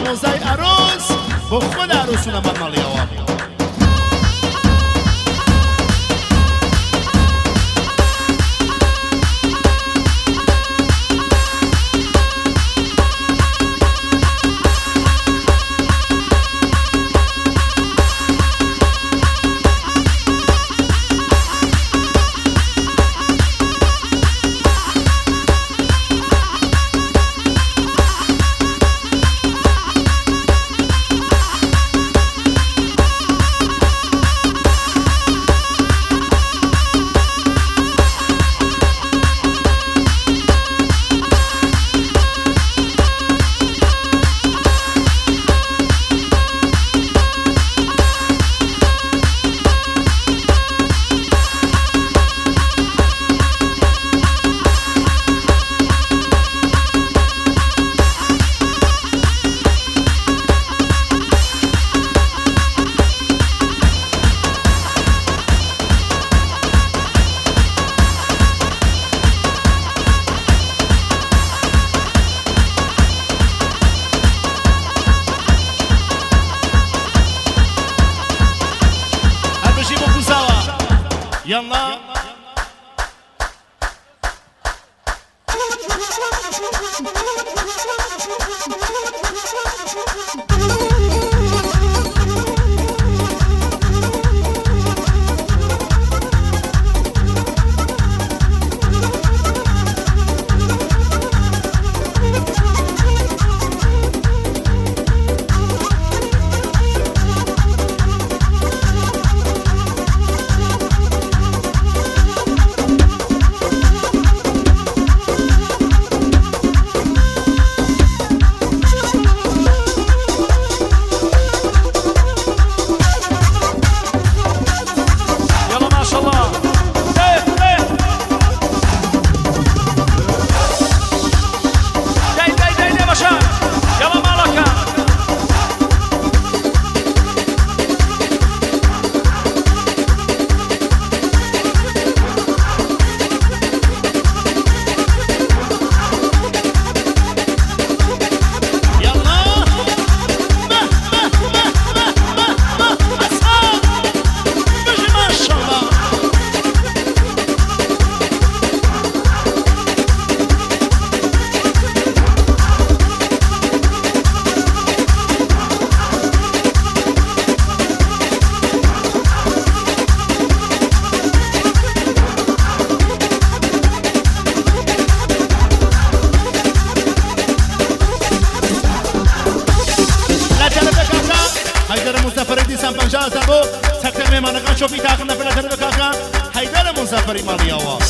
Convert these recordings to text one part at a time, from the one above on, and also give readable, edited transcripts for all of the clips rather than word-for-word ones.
موزای عروس با خود عروسون من مالی آوام يلا شوفي تاخذنا في الأثر بكاكا هيدر مسافري مالي أوا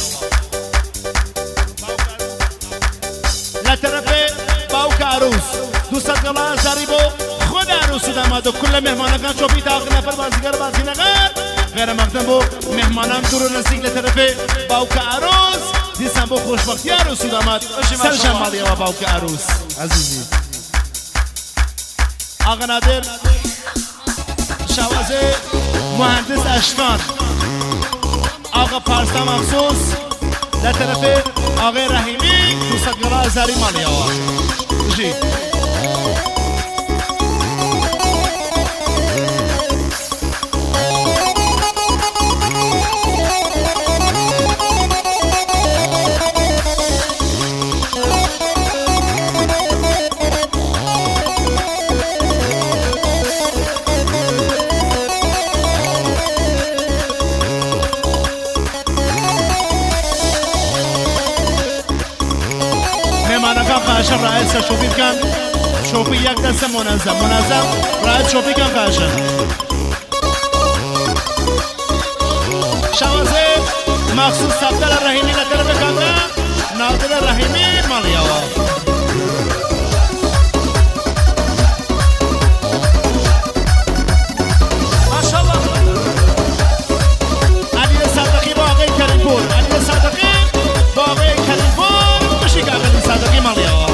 لا ترفي باوك عروس دوست قلا زاريبو خود عروس دامادو كل مهمان كان شوفي تاخذنا في البازيگر بازينگر غير مقدمو مهمانان دور نزدیک لطرفه باوك عروس دیسان بو خوشبختی عروس داماد سرشان مالي أوا باوك عروس عزیزی آقا نادر شوازه مهندس اشکان آقا پارسا مخصوص لطرف آقای رحیمی دوست گلا زاری مالی آقا جی خواهشم رئیس شوفی کن شوفی یک دست منظم رئیس شوفی کن خواهشم شوازه مخصوص سبدل رحیمی لطرف کنده نادر رحیمی مالیاوا ماشاءالله علی صادقی با آقای کریم پور علی صادقی با آقای کریم پور مشیک علی صادقی مالیاوا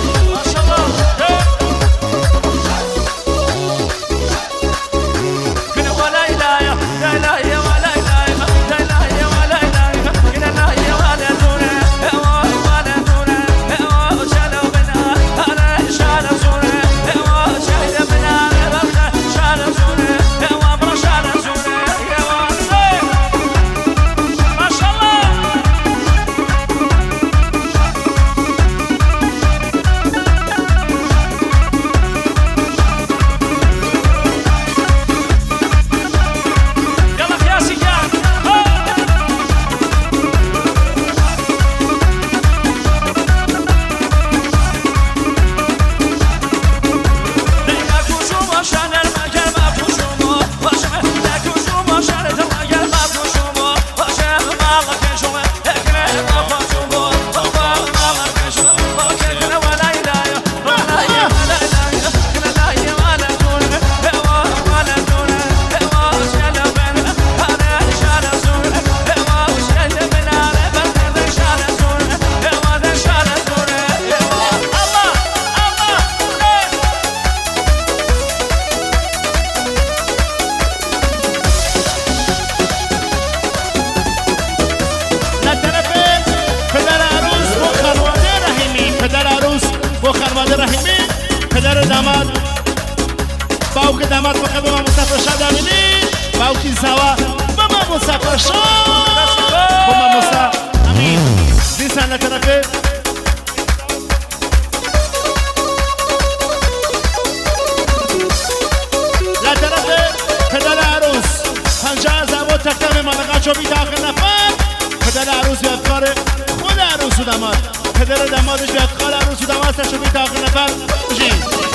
داماد باوك داماد فقط بما مسافر شاد امینی باوکی زوا بما مسافر شاد بما مسافر امین دیسان لطرفه لطرفه پدر عروس 50,000 و تختم مالقا چو بی داخل نفر پدر عروس بیاد کار خود عروس و داماد پدر دامادش بیاد کار عروس و داماد سرشو بی داخل نفر بشین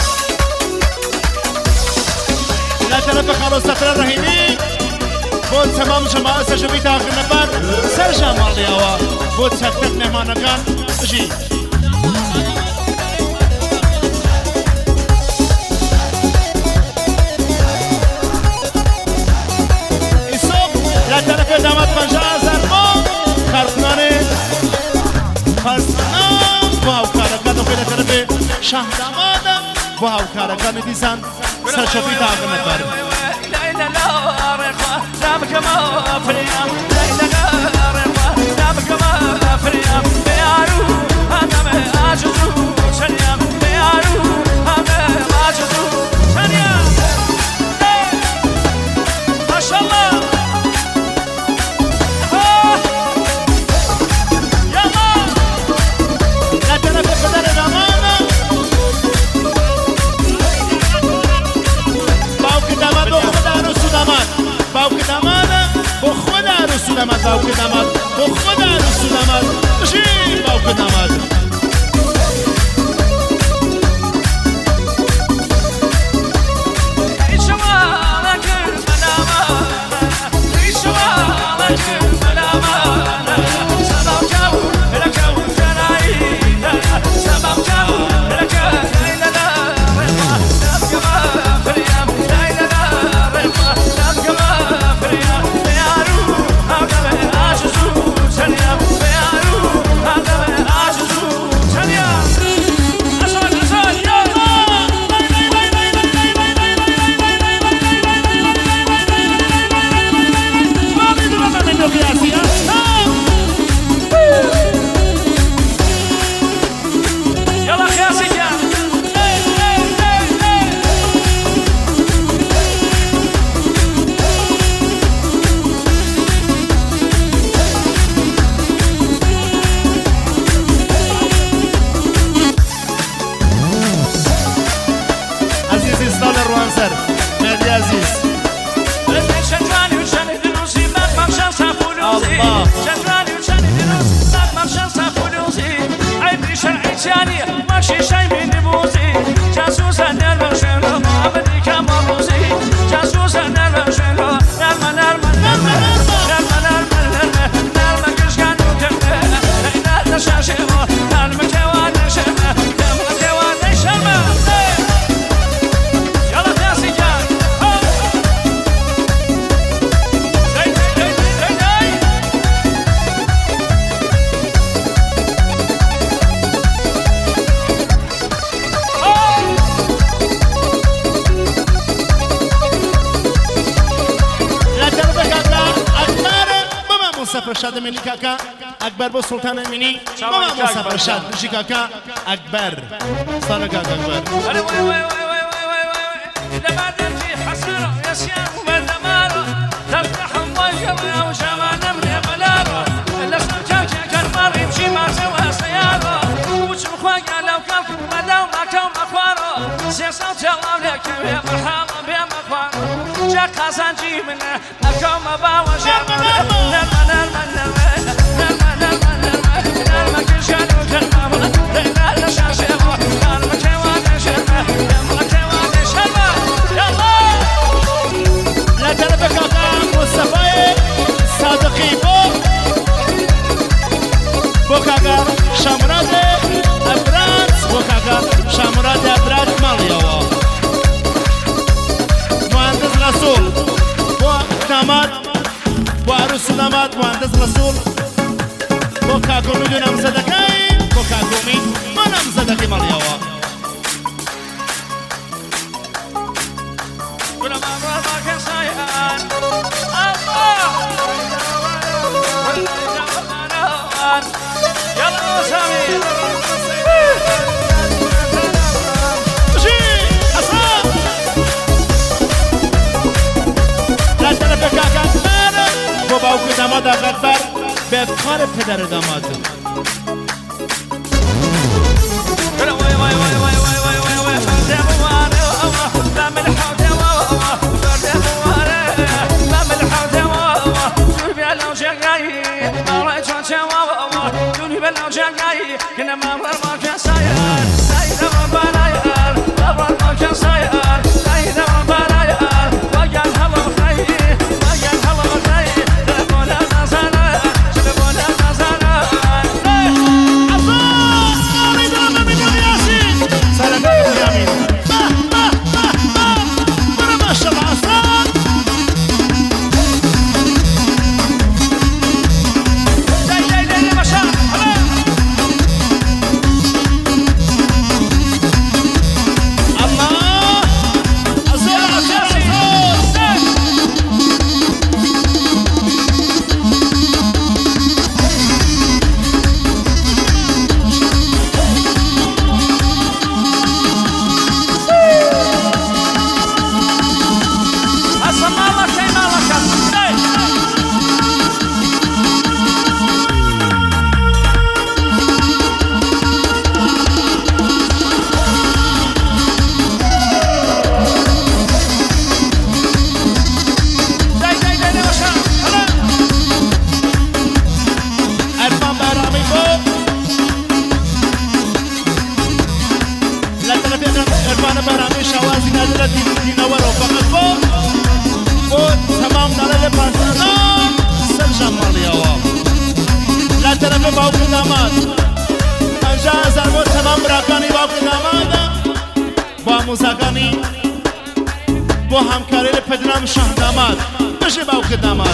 لا طرف خلاص سفر رهيني بود تمام جماعة سجبي تاخر نفر سرجع مالي هوا بود سكتت مهمانا كان اجي يسوق لا طرف دامات 50,000 مو خرطناني خرطنان واو كاركانو في لا طرف شاه دامادا واو كاركانو ديسان سرشبي تاخر نفر لا رخوة لا بكما فريام لا رخوة لا بكما فريام بيارو هذا عاجزو شنيام بيارو هذا عاجزو شنيام ما شاء الله يلا لا تنفق بدل الأمانة باوك داماد وخود عروس و داماد باوك داماد وخود عروس و داماد باوك داماد وخود عروس و داماد بشین باوك داماد شاد منی کاکا اکبر با سلطان امینی بابا مسافر شاد بشی کاکا اکبر سال کاکا اکبر لما درجي حسرة يا سيام وبالدمارة تفتح المويه وجمعنا من بلارة الاسم جاكي كرمار يمشي ما سوى سيارة وش مخواقع لو كان مداو ما كان مخوارة سيسا جلال لك يا مرحبا بيا مخوارة جاك خزان جي منه أكوم باوا جرمنا نرمى نرمى نرمى نرمى نرمى نرمى نرمى كل شانو كرمى لينا لشاشيرو نرمى كيوان شرمى نرمى كيوان شرمى يلا لا تلفك كاكا مصطفى صادقي بو كاكا شمراد ابراد بو كاكا شمراد ابراد ماليوا مهندس رسول بو داماد بو عروس داماد مهندس رسول بو كاكو میدونم صدقی بو كاكو منم صدقی ماليوا يلا سامي مراد اکبر به افتخار پدر داماد. موزەکانی بۆ هەمکاری لە پدرام شاه داماد بژێ باوکە داماد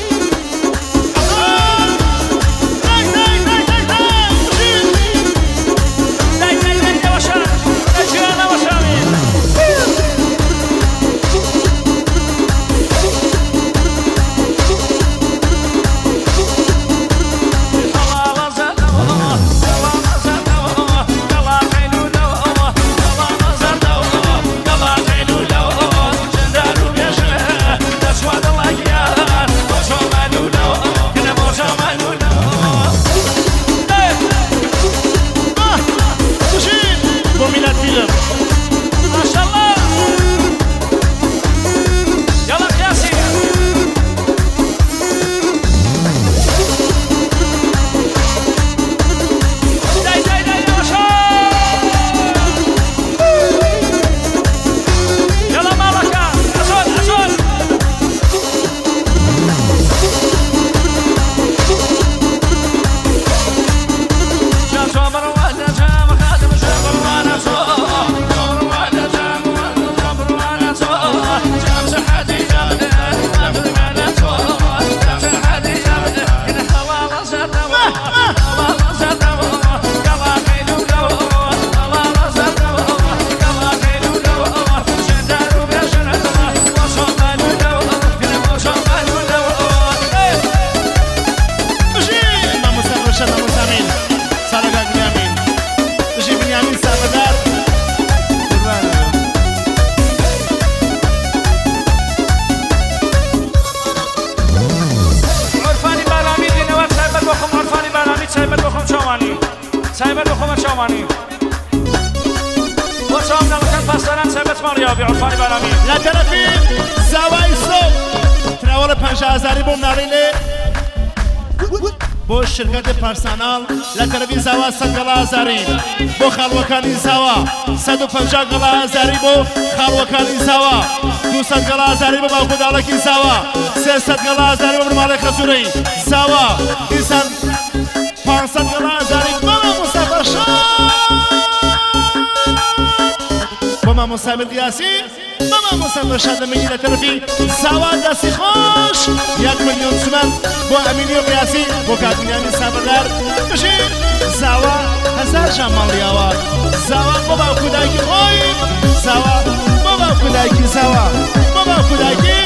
سايبر بخوم شاماني وصام نلقن فاستران سايبت ماريابي عرفاني برامي لا ترفي زواي صوب تناول 5000 بوم ناريلي بو شركت پرسنال لا ترفي زوا 100,000 بو خلوكاني زوا 150,000 بو خلوكاني زوا 200,000 بو باكو دالكي زوا 300,000 بو مالك خسوري زوا انسان 500,000 بابا مسافر بابا مسافر قياسي بابا مسافر شاد مني لترفي زوا داسي خوش 1,000,000 تومان بو امينيو قياسي بو كاتنياني سافردار بشي زوا 1000 جمال ياوا زوا بابا كودايكي خوي زوا بابا كودايكي زوا بابا كودايكي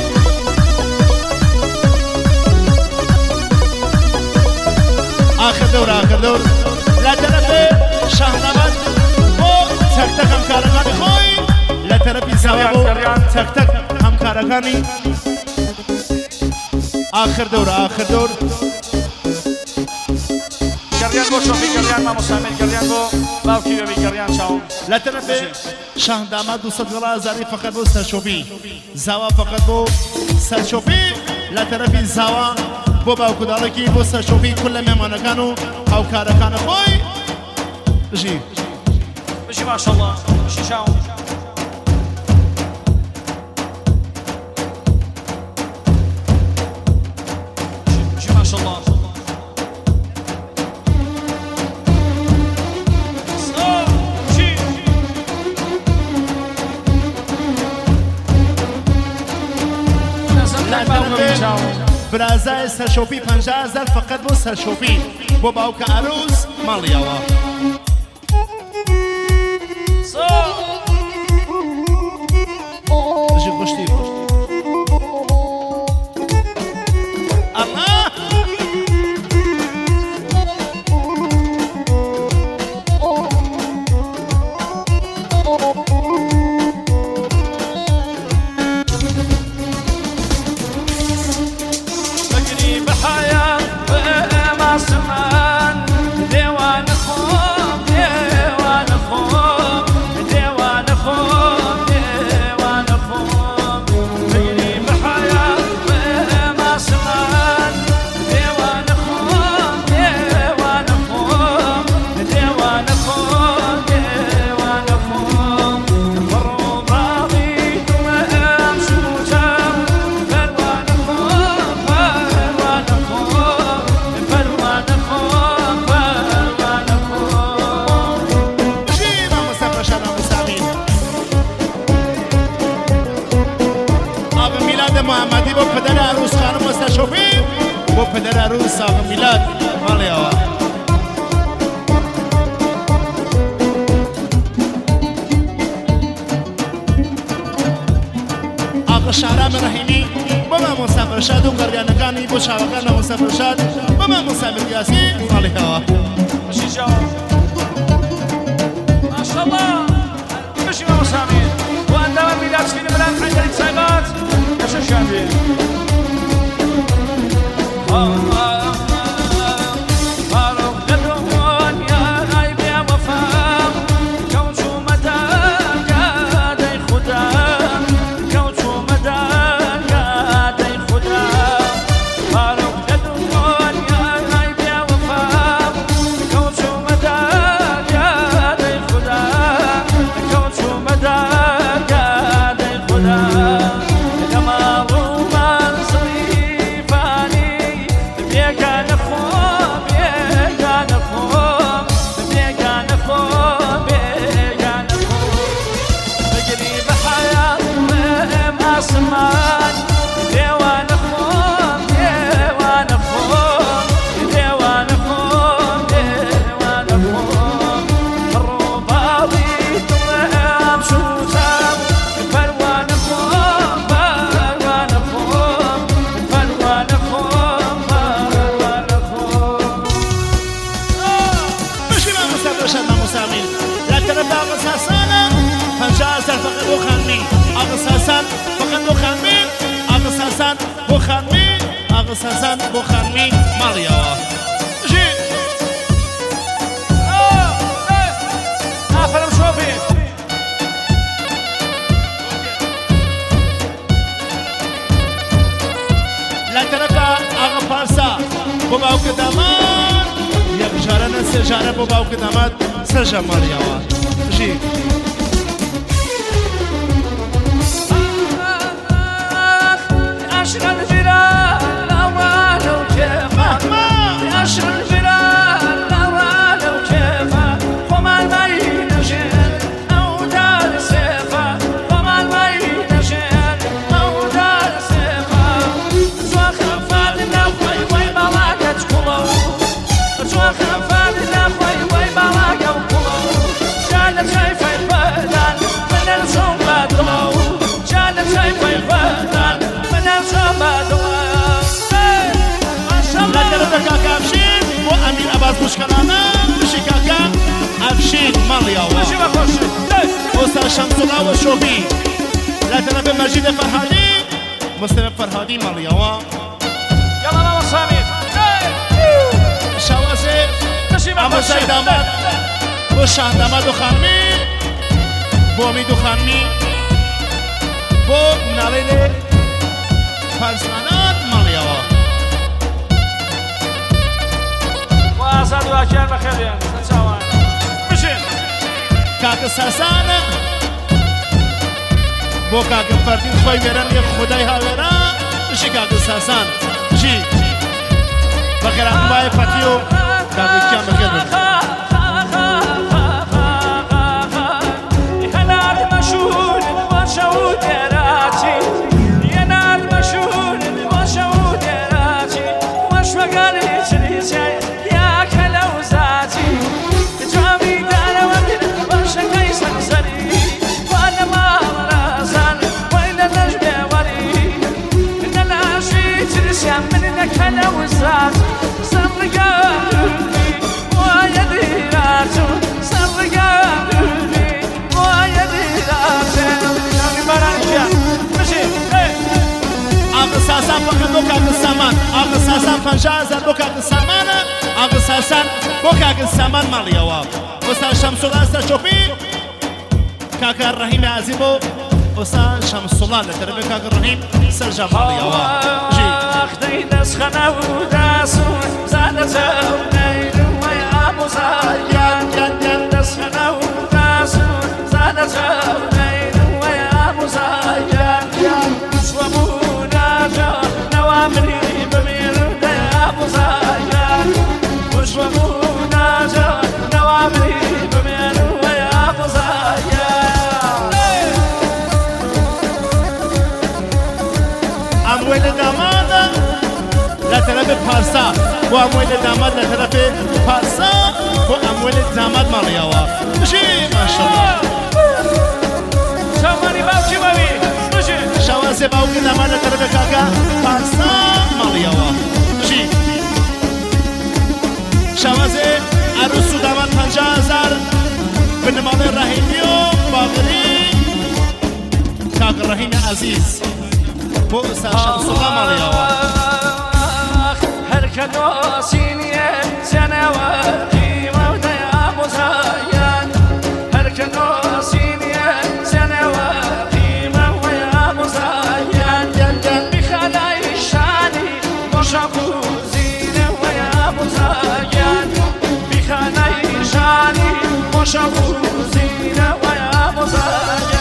آخر دور لا ترفي شهنامات بو تک تک همکارانی خوی لا ترفي زوا بو تک تک همکارانی آخر دور آخر دور گریان بو شوفی گریان ما مسامر گریان بو باوکی بی گریان چاوم لا طرف شاه داماد 200,000 فقط بو سرشوبی زاوا فقط بو سرشوبی لا طرف زاوا بو باوکو دالکی بو سرشوبی كل مهمانکانو او کارکان خوی جی بشي ما شاء الله بشي شاوم بشي ما شاء الله برازای سرشوبی 50,000 فقط بو سرشوبی بو باوک عروس مالیاوا جی خوشتی الله محمدی با پدر عروس خانم مستشفی با پدر عروس آقا میلاد مالی آقا آقا شهرام رحیمی با من مسافر شد و قریانگانی با شاوکان مسافر شد با من مسافر قیاسی مالی آقا بشي جاو ما شاء الله بشي ما مسامير وعندما ميلاد فينا بلان عند الانسانات شامل فاروق لدوان يا غايب يا وفاء كون شو مدى قادي خدا كون شو مدى قادي خدا فاروق لدوان يا غايب يا وفاء كون شو مدى قادي خدا كون شو مدى قادي خدا سازن بخارمی مالیا جی آفرم شوفی لطرف آقا پارسا با باوک داماد یک جاره نه سه جاره با باوک داماد سه جا مالیا جی عشق الفرار أوان وكيفه عشق الفرار أوان وكيفه وما المي نجين أو دار سيفه وما المي نجين أو دار سيفه زوخ فادنا خوي وي بلاقة كلو زوخ فادنا خوي وي بلاقة كلو جالت شايفة البدن من الصوم بدلو جالت شايفة البدن كاكا أفشين وأمين أباز مشكلانا بشي كاكا أفشين ماليا وأستاذ شمس الله وشوبي لا تنبي مجيد فرهادي مسلم فرهادي ماليا عموزای داماد بو شاه داماد و خانمی بو امید و خانمی بو منالیل پرسانات مالیاوا و آزاد و اکیان بخیر سنچاوان بشین کاک ساسان بو کاک فردین خوی بیرن یه خدای ها بیرن بشی کاک ساسان بشی بخیر اقبای فتیو کاک کیان بخیر بیرن ساسان بۆ کاک سامان ئاغا ساسان 50,000 بۆ کاک سامانە ئاغا ساسان بۆ کاک سامان ماڵیەوە ئۆستا شەمسوڵان سەرچۆپی کاکە ڕەحیمی عەزی بۆ ئۆستا شەمسوڵان لە تەرەفی کاک ڕەحیم سەرجە ماڵیەوە ئەخدەی دەستخەنە و داسون زانە چەونەی وەی ئامۆزایان دەستخەنە و داسون زانە چەونەی وەی ئامۆزایان نوامري بمير أبو زايان وش ومونا جا نوامري بمير أبو زايان أمويل داماد لا ترى بارسا وأمويل داماد لا ترى بارسا وأمويل داماد مالياوا شي ما شاء الله شاماني باوشي بابي شوازي باوكي داماد لا ترى بكاكا بارسا مالياوا شي شوازي عروس داماد 50,000 بنمال رحيميو باغري كاك رحيم عزيز بؤسا شمسولا مالياوا هركنو سينيه سنوا قيمة وديا مزايان هركنو سينيه سنوا قيمة ويا مزايان بخلاي الشاني وشاكو زينة ويا مزايان بخلاي الشاني وشاكو زينة ويا مزايان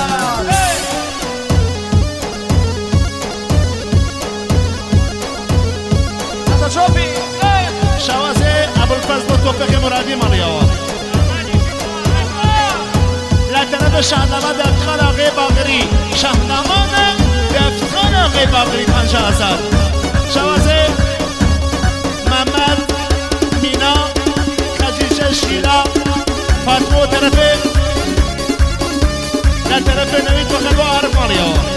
شوازي ابو الفضل توفيق مرادي مالياوا لا تنبه شاهنامه دفتخانه غی باغری شاهنامه دفتخانه غی باغری 50,000 شوازي محمد مینا خدیجه شیلا فاطمه طرفه لا طرفه نوید بخلو عارف مالياوا